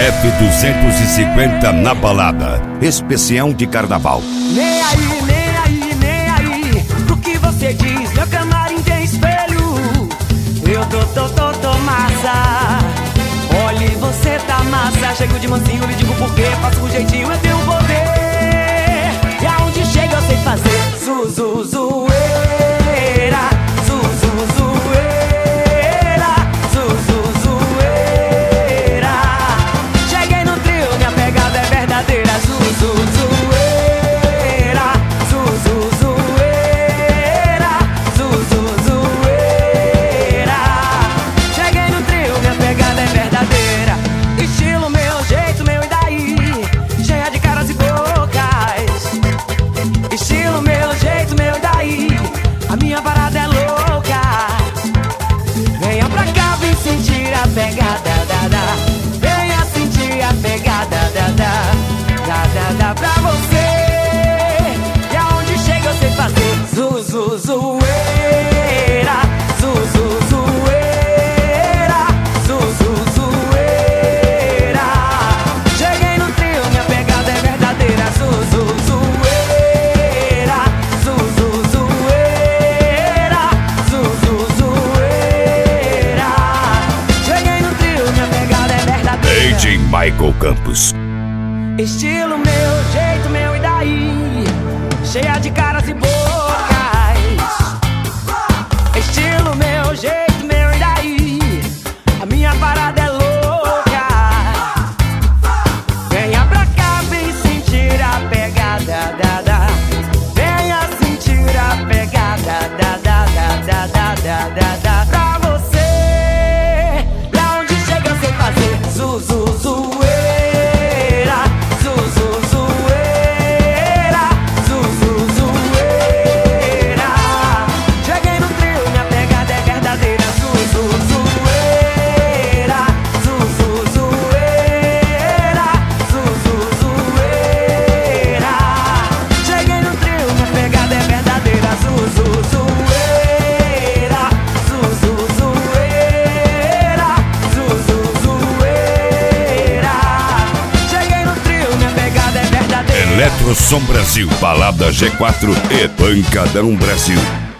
F250 na balada, especial de carnaval. Nem aí, nem aí, nem aí, pro que você diz, meu camarim tem espelho. Eu tô massa. Olhe, você tá massa. Chego de mansinho, lhe digo por quê. Faço um jeitinho, eu tenho poder. E aonde chega eu sei fazer zoeira. Cheguei no trio, minha pegada é verdadeira. Cheguei no trio, minha pegada é verdadeira. Estilo meu, jeito meu e daí, cheia de caras e bocas. Estilo meu, jeito meu e daí, a minha parada é louca. Venha pra cá, vem sentir a pegada, venha sentir a pegada, dá pra você. E aonde chega eu sei fazer zoeira. Cheguei no trio, minha pegada é verdadeira. Cheguei no trio, minha pegada é verdadeira. DJ Michael Campos. Estilo meu, jeito meu e daí, cheia de caras e bocas. Estilo meu, jeito meu e daí, a minha parada é louca. Venha pra cá, vem sentir a pegada, venha sentir a pegada, pra você. E aonde chega eu sei fazer zoeira. Cheguei no trio, minha pegada é verdadeira. Cheguei no trio, minha pegada é verdadeira. Cheguei no trio, minha pegada é verdadeira. Eletrosom Brasil, balada G4 e Pancadão Brasil.